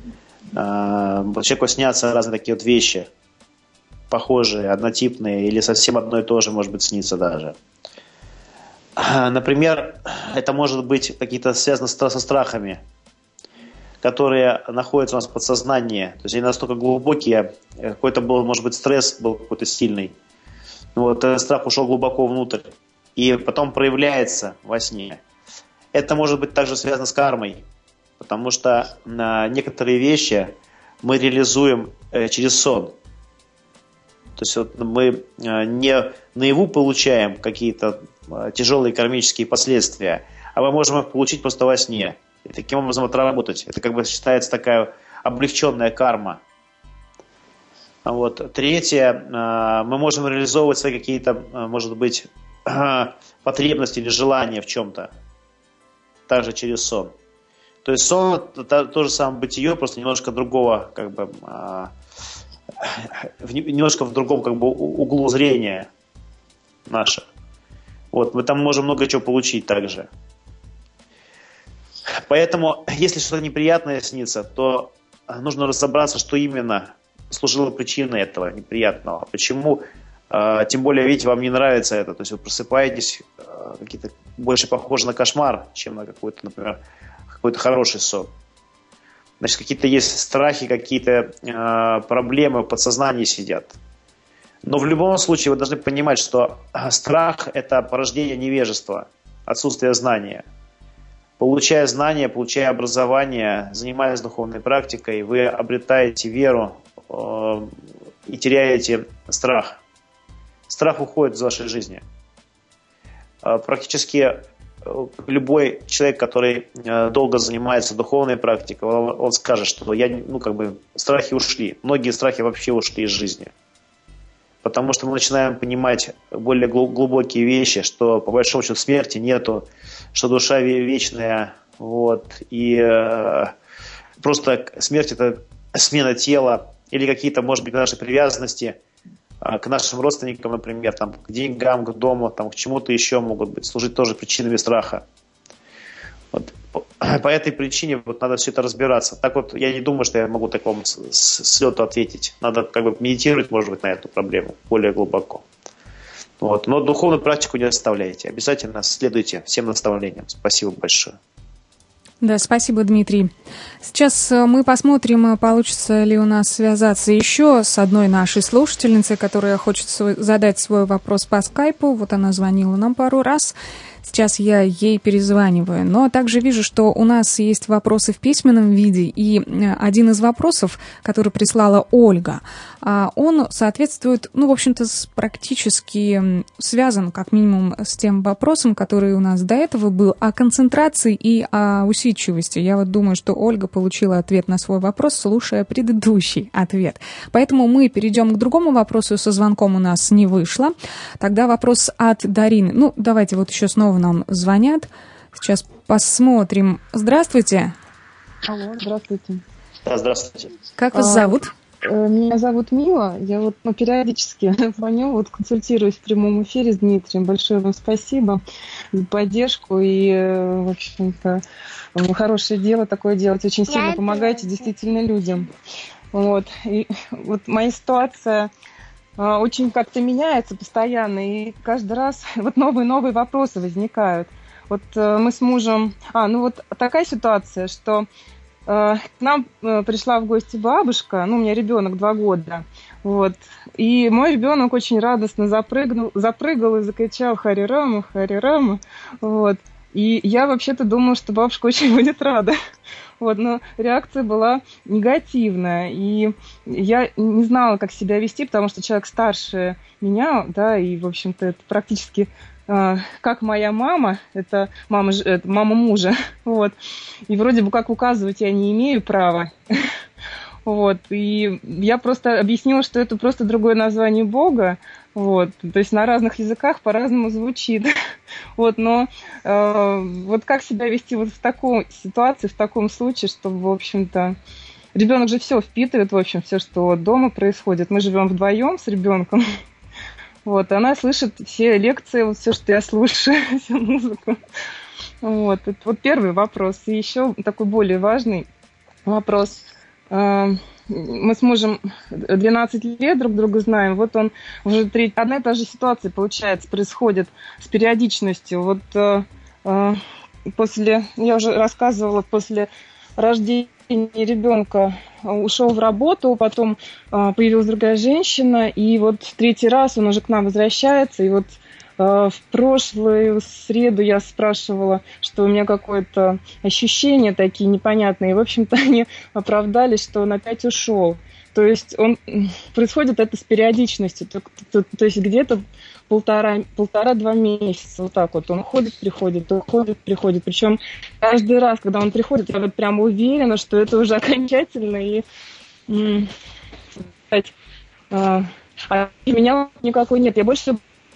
снятся разные такие вот вещи, похожие, однотипные, или совсем одно и то же, может быть, снится даже. Например, это может быть какие-то связано со страхами, которые находятся у нас в подсознании. То есть они настолько глубокие, какой-то был, может быть, стресс был какой-то сильный. Этот страх ушел глубоко внутрь и потом проявляется во сне. Это может быть также связано с кармой, потому что некоторые вещи мы реализуем через сон. То есть мы не наяву получаем какие-то тяжелые кармические последствия, а мы можем их получить просто во сне. И таким образом отработать. Это считается такая облегченная карма. Третье, мы можем реализовывать свои какие-то, может быть, потребности или желания в чем-то. Также через сон. То есть сон – это то же самое бытие, просто немножко другого, немножко в другом углу зрения наше. Мы там можем много чего получить также. Поэтому, если что-то неприятное снится, то нужно разобраться, что именно служило причиной этого неприятного. Почему? Тем более, видите, вам не нравится это. То есть вы просыпаетесь, какие-то больше похожи на кошмар, чем на какой-то, например, какой-то хороший сон. Значит, какие-то есть страхи, какие-то проблемы в подсознании сидят. Но в любом случае вы должны понимать, что страх – это порождение невежества, отсутствие знания. Получая знания, получая образование, занимаясь духовной практикой, вы обретаете веру и теряете страх. Страх уходит из вашей жизни. Практически любой человек, который долго занимается духовной практикой, он скажет, что страхи ушли. Многие страхи вообще ушли из жизни. Потому что мы начинаем понимать более глубокие вещи, что по большому счету смерти нету, что душа вечная. И просто смерть – это смена тела или какие-то, может быть, наши привязанности к нашим родственникам, например, к деньгам, к дому, к чему-то еще могут быть, служить тоже причинами страха. По этой причине надо все это разбираться. Я не думаю, что я могу такому слету ответить. Надо медитировать, может быть, на эту проблему более глубоко. Но духовную практику не оставляйте. Обязательно следуйте всем наставлениям. Спасибо большое. Да, спасибо, Дмитрий. Сейчас мы посмотрим, получится ли у нас связаться еще с одной нашей слушательницей, которая хочет задать свой вопрос по скайпу. Она звонила нам пару раз. Сейчас я ей перезваниваю. Но также вижу, что у нас есть вопросы в письменном виде. И один из вопросов, который прислала Ольга, он соответствует, в общем-то, практически связан, как минимум, с тем вопросом, который у нас до этого был, о концентрации и о усидчивости. Я думаю, что Ольга получила ответ на свой вопрос, слушая предыдущий ответ. Поэтому мы перейдем к другому вопросу. Со звонком у нас не вышло. Тогда вопрос от Дарины. Давайте еще снова нам звонят. Сейчас посмотрим. Здравствуйте. Алло, здравствуйте. Да, здравствуйте. Как вас зовут? Меня зовут Мила. Я периодически звоню, консультируюсь в прямом эфире с Дмитрием. Большое вам спасибо за поддержку и, в общем-то, хорошее дело такое делать. Очень сильно помогаете действительно людям. И моя ситуация очень как-то меняется постоянно, и каждый раз новые вопросы возникают. Мы с мужем... такая ситуация, что к нам пришла в гости бабушка, ну, у меня ребенок 2 года, вот, и мой ребенок очень радостно запрыгал и закричал «Хари Рама, Хари Рама», вот, и я вообще-то думала, что бабушка очень будет рада, вот, но реакция была негативная, и я не знала, как себя вести, потому что человек старше меня, да, и, в общем-то, это практически как моя мама, это мама мужа, вот, и вроде бы как указывать я не имею права, вот, и я просто объяснила, что это просто другое название Бога, вот, то есть на разных языках по-разному звучит, вот, но вот как себя вести вот в такой ситуации, в таком случае, чтобы, в общем-то, ребенок же все впитывает, в общем, все, что дома происходит, мы живем вдвоем с ребенком. Вот, она слышит все лекции, вот все, что я слушаю, всю музыку. Вот, это вот первый вопрос. И еще такой более важный вопрос. Мы с мужем 12 лет друг друга знаем. Вот он уже одна и та же ситуация, получается, происходит с периодичностью. Вот я уже рассказывала, после рождения ребенка ушел в работу, потом появилась другая женщина, и вот 3-й раз он уже к нам возвращается, и вот в прошлую среду я спрашивала, что у меня какое-то ощущение такие непонятные, и, в общем-то, они оправдались, что он опять ушел. То есть происходит это с периодичностью, то есть где-то 1,5-2 месяца, вот так вот. Он уходит, приходит, уходит, приходит. Причем каждый раз, когда он приходит, я вот прямо уверена, что это уже окончательно. И у меня никакой нет. Я больше...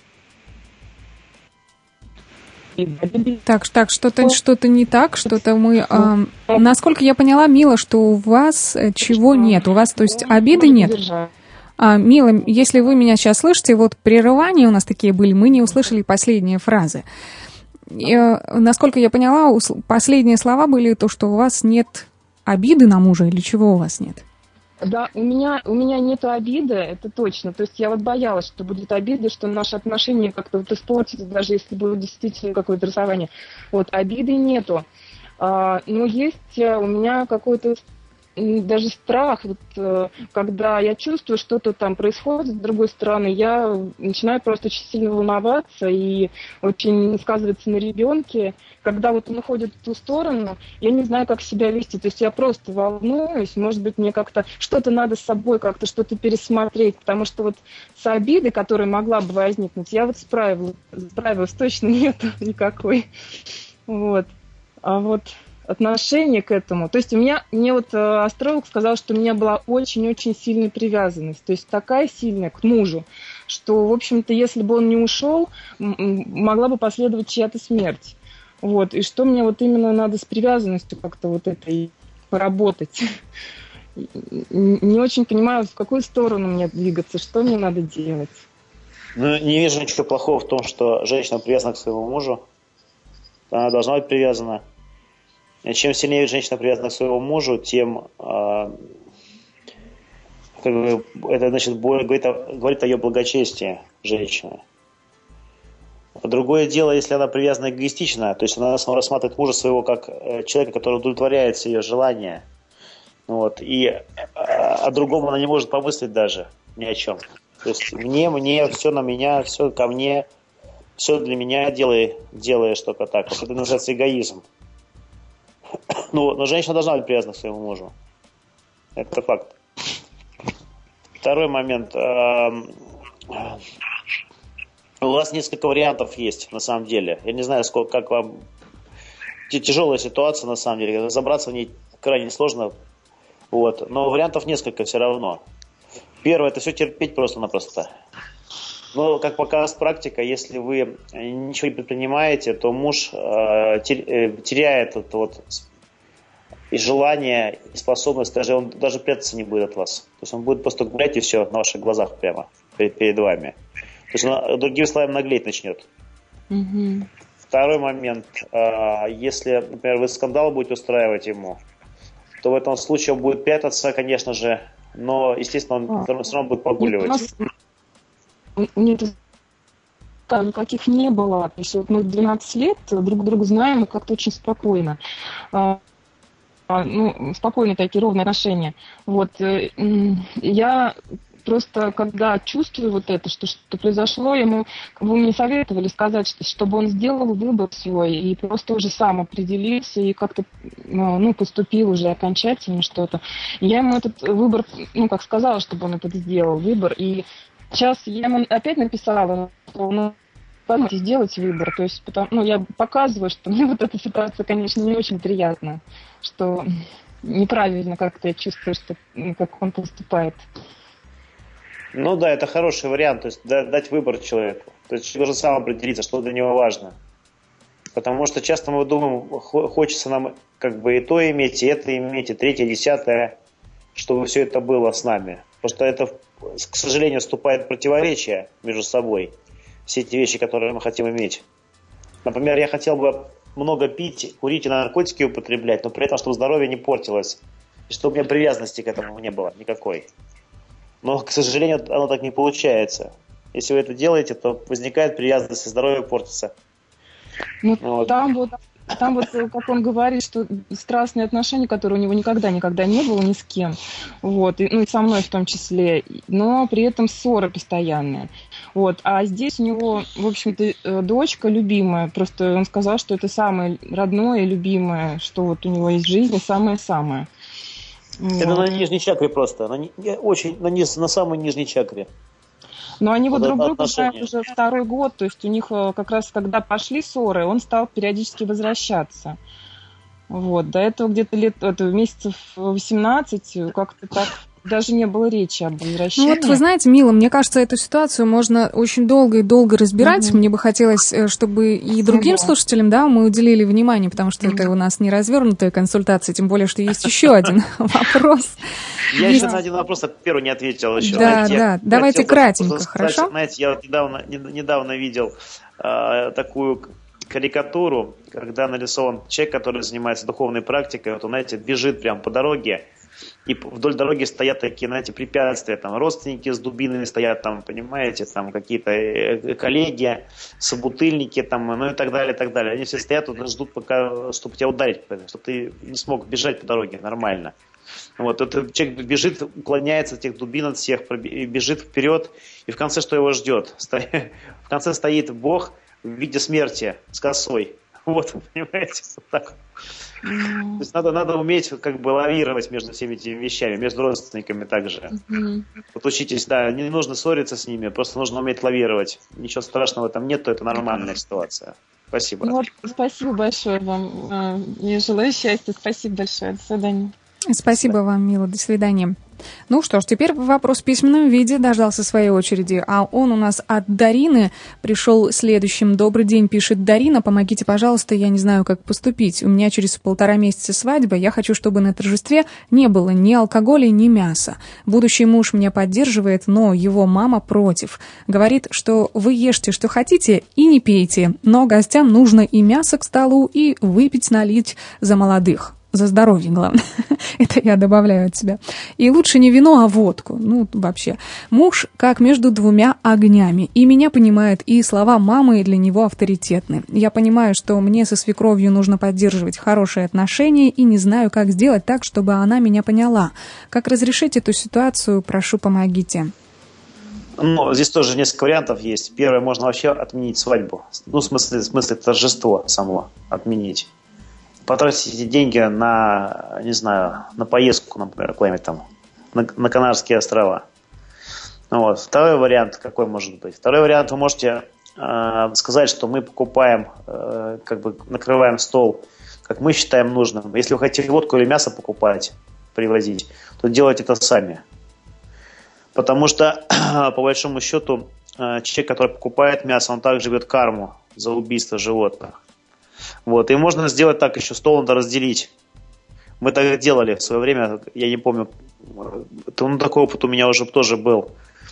Так, что-то не так, что-то мы... насколько я поняла, Мила, что у вас чего нет? У вас, то есть, обиды нет? Мила, если вы меня сейчас слышите, вот прерывания у нас такие были, мы не услышали последние фразы. Насколько я поняла, последние слова были то, что у вас нет обиды на мужа, или чего у вас нет? Да, у меня нету обиды, это точно. То есть я вот боялась, что будет обида, что наши отношения как-то вот испортятся, даже если будет действительно какое-то расставание. Вот, обиды нету. Но есть у меня какой-то даже страх, вот, когда я чувствую, что-то там происходит с другой стороны, я начинаю просто очень сильно волноваться и очень сказывается на ребенке. Когда вот он уходит в ту сторону, я не знаю, как себя вести. То есть я просто волнуюсь, может быть, мне как-то что-то надо с собой, как-то что-то пересмотреть, потому что вот с обидой, которая могла бы возникнуть, я вот справилась точно нет никакой. Вот. А вот отношение к этому. То есть мне вот астролог сказал, что у меня была очень-очень сильная привязанность. То есть такая сильная к мужу, что, в общем-то, если бы он не ушел, могла бы последовать чья-то смерть. Вот. И что мне вот именно надо с привязанностью как-то вот этой поработать. Не очень понимаю, в какую сторону мне двигаться, что мне надо делать. Ну, не вижу ничего плохого в том, что женщина привязана к своему мужу. Она должна быть привязана. Чем сильнее женщина привязана к своему мужу, тем это значит говорит о ее благочестии женщины. Другое дело, если она привязана эгоистично, то есть она рассматривает мужа своего как человека, который удовлетворяет ее желания. Вот, и о другом она не может помыслить даже ни о чем. То есть мне, все на меня, все ко мне, все для меня делаешь только так. Вот это называется эгоизм. Но женщина должна быть привязана к своему мужу. Это факт. Второй момент. У вас несколько вариантов есть, на самом деле. Я не знаю, как вам... Тяжелая ситуация, на самом деле. Разобраться в ней крайне сложно. Вот. Но вариантов несколько все равно. Первое, это все терпеть просто-напросто. Но, как показывает практика, если вы ничего не предпринимаете, то муж теряет это вот и желание, и способность, он даже прятаться не будет от вас. То есть он будет просто гулять и все на ваших глазах прямо перед вами. То есть он, другими словами, наглеть начнет. Угу. Второй момент. Если, например, вы скандал будете устраивать ему, то в этом случае он будет прятаться, конечно же, но, естественно, он все равно будет погуливать. Нет, никаких не было. То есть вот мы 12 лет друг друга знаем и как-то очень спокойно. спокойные такие ровные отношения. Вот, я просто, когда чувствую вот это, что произошло, вы мне советовали сказать, чтобы он сделал выбор свой и просто уже сам определился и как-то, поступил уже окончательно что-то. Я ему этот выбор, сказала, чтобы он этот сделал, выбор. И сейчас я ему опять написала, что позвольте сделать выбор. То есть, я показываю, что мне вот эта ситуация, конечно, не очень приятна, что неправильно как-то я чувствую, что как он поступает. Ну да, это хороший вариант, то есть дать выбор человеку. То есть человек должен сам определиться, что для него важно. Потому что часто мы думаем, хочется нам как бы и то иметь, и это иметь, и третье, и десятое, чтобы все это было с нами. Потому что это, к сожалению, вступает в противоречие между собой. Все эти вещи, которые мы хотим иметь. Например, я хотел бы много пить, курить и наркотики употреблять, но при этом, чтобы здоровье не портилось, и чтобы у меня привязанности к этому не было никакой. Но, к сожалению, оно так не получается. Если вы это делаете, то возникает привязанность, и здоровье портится. Вот. Там вот, как он говорит, что страстные отношения, которые у него никогда не было ни с кем, вот, и со мной в том числе, но при этом ссоры постоянные. Вот. А здесь у него, в общем-то, дочка любимая. Просто он сказал, что это самое родное и любимое, что вот у него есть в жизни, самое-самое. Это на нижней чакре просто. На самой нижней чакре. Но они вот друг друга знают уже второй год. То есть у них как раз, когда пошли ссоры, он стал периодически возвращаться. Вот. До этого где-то месяцев 18 как-то так даже не было речи об возвращении. Ну вот вы знаете, Мила, мне кажется, эту ситуацию можно очень долго и долго разбирать. Мне бы хотелось, чтобы и другим слушателям, мы уделили внимание, потому что это у нас не развернутая консультация, тем более, что есть еще один вопрос. Я еще на один вопрос первый не ответил еще. Да, давайте кратенько, хорошо? Знаете, я вот недавно видел такую карикатуру, когда нарисован человек, который занимается духовной практикой, вот он, знаете, бежит прямо по дороге, и вдоль дороги стоят такие, знаете, препятствия, там родственники с дубинами стоят, там, понимаете, там какие-то коллеги, собутыльники, там, и так далее, и так далее. Они все стоят и ждут, пока, чтобы тебя ударить, чтобы ты не смог бежать по дороге нормально. Вот, этот человек бежит, уклоняется от этих дубин от всех, бежит вперед, и в конце что его ждет? В конце стоит Бог в виде смерти с косой. Вот, понимаете, вот так. То есть надо уметь как бы лавировать между всеми этими вещами, между родственниками также. Вот учитесь, не нужно ссориться с ними, просто нужно уметь лавировать. Ничего страшного там нет, то это нормальная ситуация. Спасибо. Спасибо большое вам. Я желаю счастья. Спасибо большое. До свидания. Спасибо вам, Мила. До свидания. Ну что ж, теперь вопрос в письменном виде дождался своей очереди, а он у нас от Дарины пришел следующим. Добрый день, пишет Дарина, помогите, пожалуйста, я не знаю, как поступить. У меня через 1,5 месяца свадьба, я хочу, чтобы на торжестве не было ни алкоголя, ни мяса. Будущий муж меня поддерживает, но его мама против. Говорит, что вы ешьте, что хотите, и не пейте, но гостям нужно и мясо к столу, и выпить, налить за молодых. За здоровье, главное. Это я добавляю от себя. И лучше не вино, а водку. Вообще. Муж как между двумя огнями. И меня понимает, и слова мамы для него авторитетны. Я понимаю, что мне со свекровью нужно поддерживать хорошие отношения, и не знаю, как сделать так, чтобы она меня поняла. Как разрешить эту ситуацию, прошу, помогите. Здесь тоже несколько вариантов есть. Первое, можно вообще отменить свадьбу. В смысле торжество само отменить. Потратить эти деньги на, не знаю, на поездку, например, куда-нибудь там, на Канарские острова. Вот. Второй вариант какой может быть? Второй вариант, вы можете сказать, что мы покупаем, накрываем стол, как мы считаем нужным. Если вы хотите водку или мясо покупать, привозить, то делайте это сами. Потому что, по большому счету, человек, который покупает мясо, он также берет карму за убийство животных. Вот. И можно сделать так, еще стол надо разделить. Мы так делали в свое время, я не помню, такой опыт у меня уже тоже был.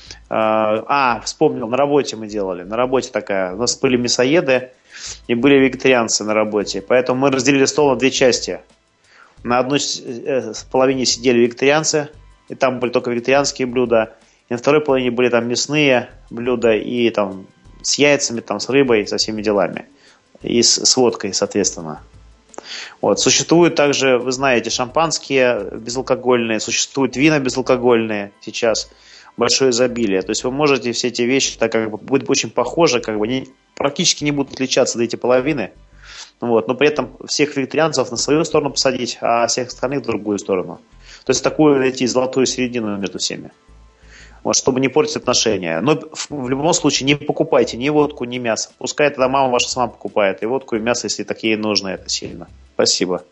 Вспомнил, на работе мы делали. На работе такая, у нас были мясоеды и были вегетарианцы на работе. Поэтому мы разделили стол на 2 части. На одной половине сидели вегетарианцы, и там были только вегетарианские блюда. И на второй половине были там мясные блюда и там с яйцами, там, с рыбой, со всеми делами. И с водкой, соответственно. Вот. Существуют также, вы знаете, шампанские безалкогольные, существуют вина безалкогольные сейчас, большое изобилие. То есть вы можете все эти вещи, так как бы будет очень похоже, как бы практически не будут отличаться до эти половины. Вот. Но при этом всех вегетарианцев на свою сторону посадить, а всех остальных в другую сторону. То есть такую найти золотую середину между всеми. Вот, чтобы не портить отношения. Но в любом случае не покупайте ни водку, ни мясо. Пускай тогда мама ваша сама покупает и водку, и мясо, если такие нужно, это сильно. Спасибо.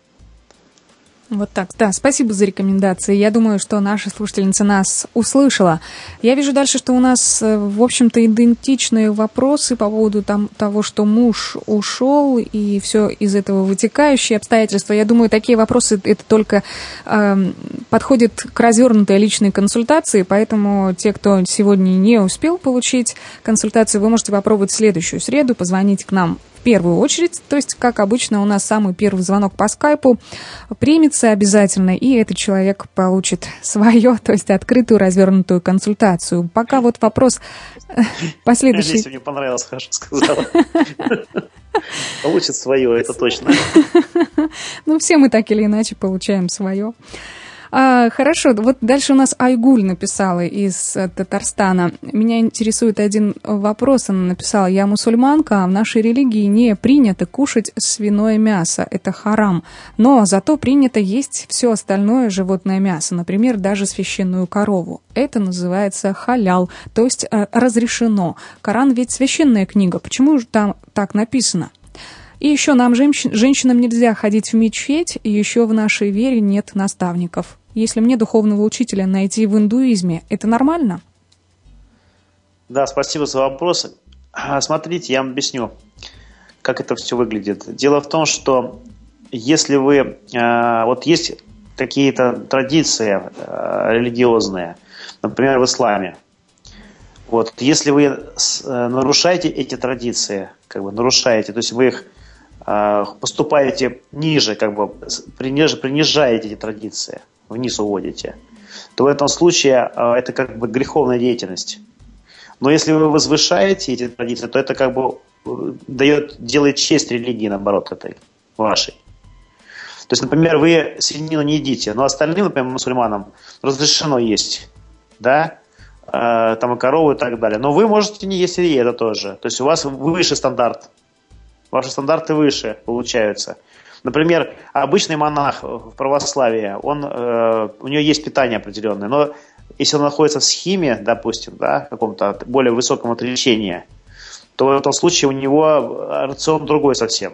Вот так. Да, спасибо за рекомендации. Я думаю, что наша слушательница нас услышала. Я вижу дальше, что у нас, в общем-то, идентичные вопросы по поводу того, что муж ушел, и все из этого вытекающие обстоятельства. Я думаю, такие вопросы это только подходят к развернутой личной консультации, поэтому те, кто сегодня не успел получить консультацию, вы можете попробовать в следующую среду, позвонить к нам в первую очередь, то есть, как обычно, у нас самый первый звонок по скайпу примется обязательно, и этот человек получит свое, то есть открытую, развернутую консультацию. Пока вот вопрос последующий. Если мне понравилось, хорошо сказала. Получит свое, это точно. Ну, все мы так или иначе получаем свое. Хорошо, вот дальше у нас Айгуль написала из Татарстана. Меня интересует один вопрос. Она написала: я мусульманка, а в нашей религии не принято кушать свиное мясо. Это харам. Но зато принято есть все остальное животное мясо. Например, даже священную корову. Это называется халял, то есть разрешено. Коран ведь священная книга. Почему же там так написано? И еще нам, женщинам, нельзя ходить в мечеть, и еще в нашей вере нет наставников. Если мне духовного учителя найти в индуизме, это нормально? Да, спасибо за вопрос. Смотрите, я вам объясню, как это все выглядит. Дело в том, что если вы... Вот есть какие-то традиции религиозные, например, в исламе. Вот, если вы нарушаете эти традиции, нарушаете, то есть вы их поступаете ниже, принижаете эти традиции, вниз уводите, то в этом случае это греховная деятельность. Но если вы возвышаете эти традиции, то это делает честь религии, наоборот, этой вашей. То есть, например, вы свинину не едите, но остальным, например, мусульманам разрешено есть, да, там и корову и так далее. Но вы можете не есть и это тоже. То есть у вас выше стандарт. Ваши стандарты выше получаются. Например, обычный монах в православии, у него есть питание определенное, но если он находится в схиме, допустим, да, в каком-то более высоком отречении, то в этом случае у него рацион другой совсем.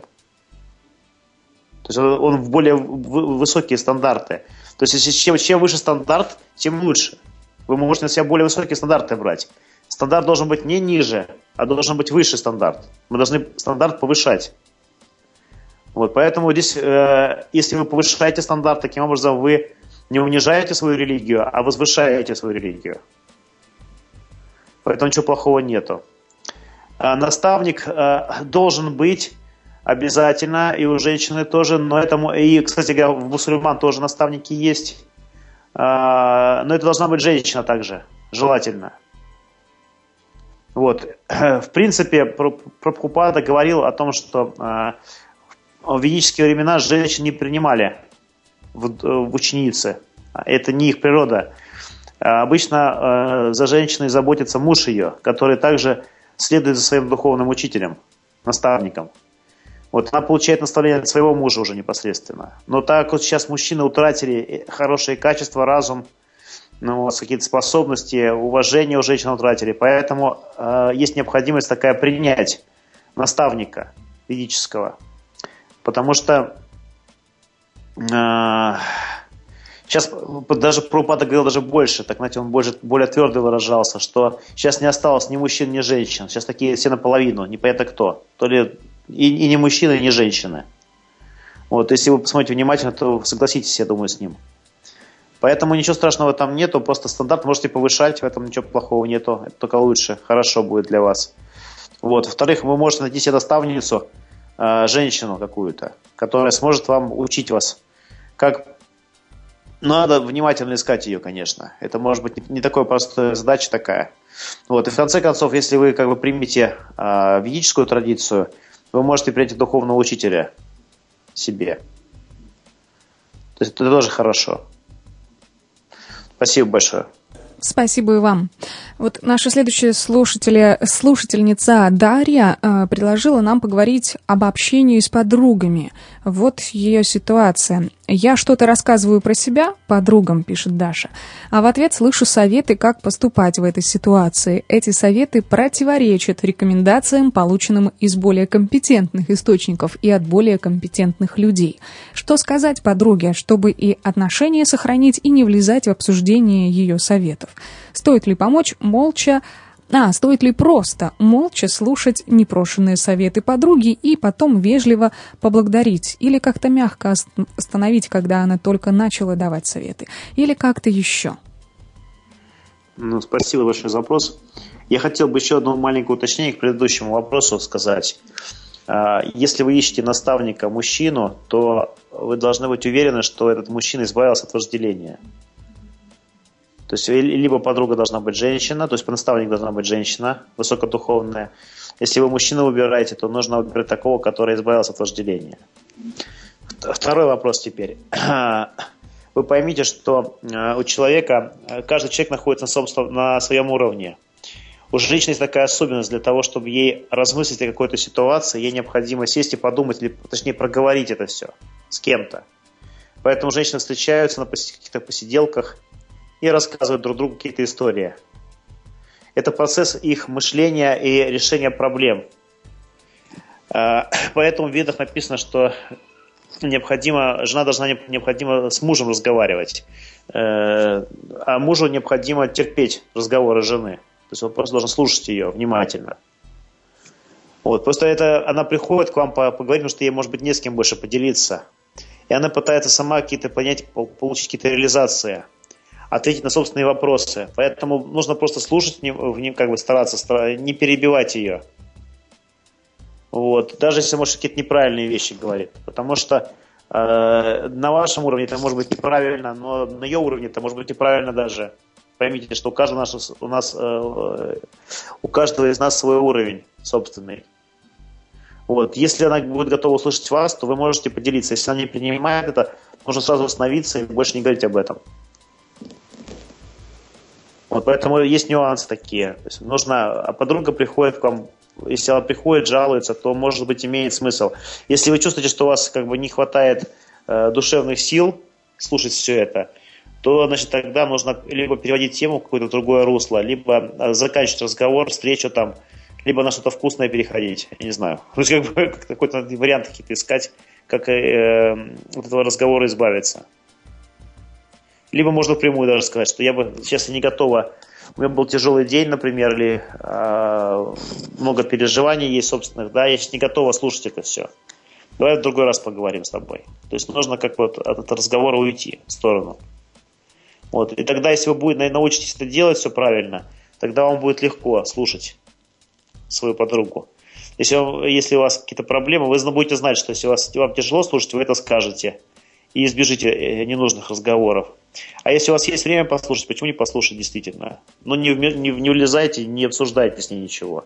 То есть он в более высокие стандарты. То есть если чем выше стандарт, тем лучше. Вы можете на себя более высокие стандарты брать. Стандарт должен быть не ниже, а должен быть выше стандарт. Мы должны стандарт повышать. Вот, поэтому здесь, если вы повышаете стандарт, таким образом вы не унижаете свою религию, а возвышаете свою религию. Поэтому ничего плохого нету. Наставник должен быть обязательно, и у женщины тоже, но и, кстати говоря, у мусульман тоже наставники есть. Но это должна быть женщина также, желательно. Вот. В принципе, Прабхупада говорил о том, что в ведические времена женщин не принимали в ученицы. Это не их природа. Обычно за женщиной заботится муж ее, который также следует за своим духовным учителем, наставником. Вот она получает наставление от своего мужа уже непосредственно. Но так вот сейчас мужчины утратили хорошие качества, разум, какие-то способности, уважение у женщин утратили. Поэтому есть необходимость такая принять наставника ведического. Потому что сейчас даже Прабхупада говорил даже больше, так знаете, он более твердо выражался, что сейчас не осталось ни мужчин, ни женщин. Сейчас такие все наполовину, непонятно кто. То ли и не мужчины, и не женщины. Вот, если вы посмотрите внимательно, то согласитесь, я думаю, с ним. Поэтому ничего страшного там нету, просто стандарт можете повышать, в этом ничего плохого нету, это только лучше, хорошо будет для вас. Вот. Во-вторых, вы можете найти себе наставницу, женщину какую-то, которая сможет вам учить вас. Надо внимательно искать ее, конечно. Это может быть не такая простая задача такая. Вот. И в конце концов, если вы примете ведическую традицию, вы можете принять духовного учителя. себе. То есть это тоже хорошо. Спасибо большое. Спасибо и вам. Вот наша следующая слушательница Дарья предложила нам поговорить об общении с подругами. Вот ее ситуация. «Я что-то рассказываю про себя подругам», пишет Даша, а в ответ слышу советы, как поступать в этой ситуации. Эти советы противоречат рекомендациям, полученным из более компетентных источников и от более компетентных людей. Что сказать подруге, чтобы и отношения сохранить, и не влезать в обсуждение ее советов? Стоит ли помочь молча? Стоит ли просто молча слушать непрошенные советы подруги и потом вежливо поблагодарить? Или как-то мягко остановить, когда она только начала давать советы? Или как-то еще? Спасибо большое за вопрос. Я хотел бы еще одно маленькое уточнение к предыдущему вопросу сказать. Если вы ищете наставника мужчину, то вы должны быть уверены, что этот мужчина избавился от вожделения. То есть либо подруга должна быть женщина, то есть наставник должна быть женщина, высокодуховная. Если вы мужчину выбираете, то нужно выбирать такого, который избавился от вожделения. Второй вопрос теперь. Вы поймите, что у человека, каждый человек находится на своем уровне. У женщины есть такая особенность: для того, чтобы ей размыслить о какой-то ситуации, ей необходимо сесть и подумать, или точнее проговорить это все с кем-то. Поэтому женщины встречаются на каких-то посиделках и рассказывают друг другу какие-то истории. Это процесс их мышления и решения проблем. Поэтому в ведах написано, что жена должна необходимо с мужем разговаривать, а мужу необходимо терпеть разговоры жены. То есть он просто должен слушать ее внимательно. Просто она приходит к вам поговорить, потому что ей, может быть, не с кем больше поделиться. И она пытается сама какие-то понять, получить какие-то реализации, ответить на собственные вопросы. Поэтому нужно просто слушать, стараться не перебивать ее. Даже если, может, какие-то неправильные вещи говорит. Потому что на вашем уровне это может быть неправильно, но на ее уровне это может быть неправильно даже. Поймите, что у каждого из нас свой уровень собственный. Если она будет готова услышать вас, то вы можете поделиться. Если она не принимает это, нужно сразу остановиться и больше не говорить об этом. Поэтому есть нюансы такие. То есть подруга приходит к вам, если она приходит, жалуется, то, может быть, имеет смысл. Если вы чувствуете, что у вас не хватает душевных сил слушать все это, то, тогда нужно либо переводить тему в какое-то другое русло, либо заканчивать разговор, встречу либо на что-то вкусное переходить. Я не знаю. То есть, какой-то вариант какие-то искать, как от этого разговора избавиться. Либо можно впрямую даже сказать, что я бы сейчас не готова, у меня был тяжелый день, например, или много переживаний есть собственных, я сейчас не готова слушать это все. Давай в другой раз поговорим с тобой. То есть нужно от этого разговора уйти в сторону. И тогда, если вы научитесь это делать все правильно, тогда вам будет легко слушать свою подругу. Если у вас какие-то проблемы, вы будете знать, что если вам тяжело слушать, вы это скажете. И избежите ненужных разговоров. А если у вас есть время послушать, почему не послушать действительно? Не влезайте, не обсуждайте с ней ничего.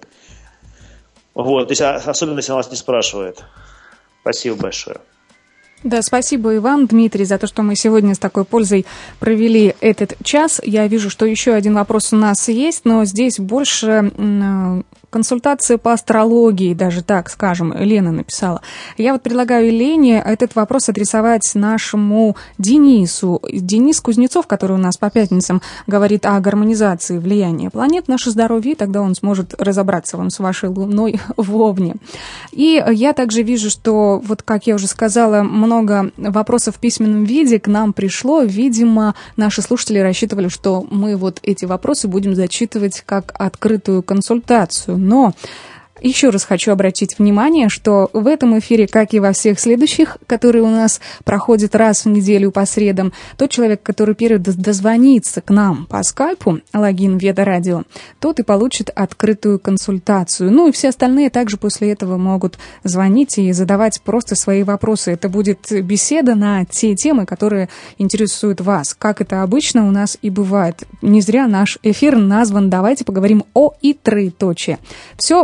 То есть, особенно, если она вас не спрашивает. Спасибо большое. Да, спасибо и вам, Дмитрий, за то, что мы сегодня с такой пользой провели этот час. Я вижу, что еще один вопрос у нас есть, но здесь больше консультация по астрологии, даже так скажем, Лена написала. Я предлагаю Лене этот вопрос адресовать нашему Денису. Денис Кузнецов, который у нас по пятницам говорит о гармонизации влияния планет в наше здоровье, и тогда он сможет разобраться вам с вашей Луной в Овне. И я также вижу, что, как я уже сказала, много вопросов в письменном виде к нам пришло. Видимо, наши слушатели рассчитывали, что мы эти вопросы будем зачитывать как открытую консультацию. Но еще раз хочу обратить внимание, что в этом эфире, как и во всех следующих, которые у нас проходят раз в неделю по средам, тот человек, который первый дозвонится к нам по скайпу, логин Веда Радио, тот и получит открытую консультацию. И все остальные также после этого могут звонить и задавать просто свои вопросы. Это будет беседа на те темы, которые интересуют вас, как это обычно у нас и бывает. Не зря наш эфир назван «Давайте поговорим о и троеточие». Все по вашим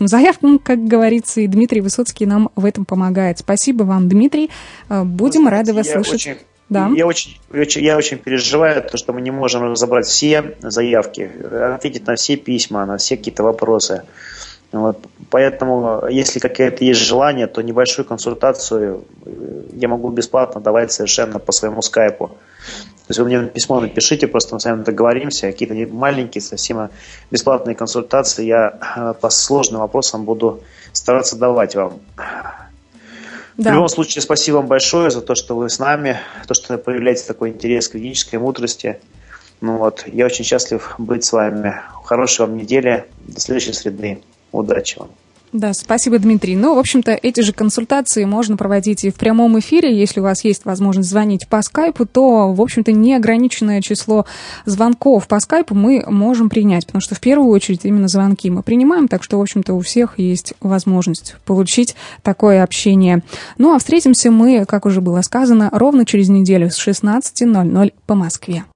заявкам, как говорится, и Дмитрий Высоцкий нам в этом помогает. Спасибо вам, Дмитрий. Будем рады вас слышать. Да. Я очень переживаю, то, что мы не можем разобрать все заявки, ответить на все письма, на все какие-то вопросы. Вот. Поэтому, если какое-то есть желание, то небольшую консультацию я могу бесплатно давать совершенно по своему скайпу. То есть вы мне письмо напишите, просто мы с вами договоримся, какие-то маленькие, совсем бесплатные консультации я по сложным вопросам буду стараться давать вам. Да. В любом случае, спасибо вам большое за то, что вы с нами, то, что проявляете такой интерес к ведической мудрости. Я очень счастлив быть с вами. Хорошей вам недели. До следующей среды. Удачи вам. Да, спасибо, Дмитрий. В общем-то, эти же консультации можно проводить и в прямом эфире. Если у вас есть возможность звонить по скайпу, то, в общем-то, неограниченное число звонков по скайпу мы можем принять, потому что в первую очередь именно звонки мы принимаем, так что, в общем-то, у всех есть возможность получить такое общение. А встретимся мы, как уже было сказано, ровно через неделю с 16:00 по Москве.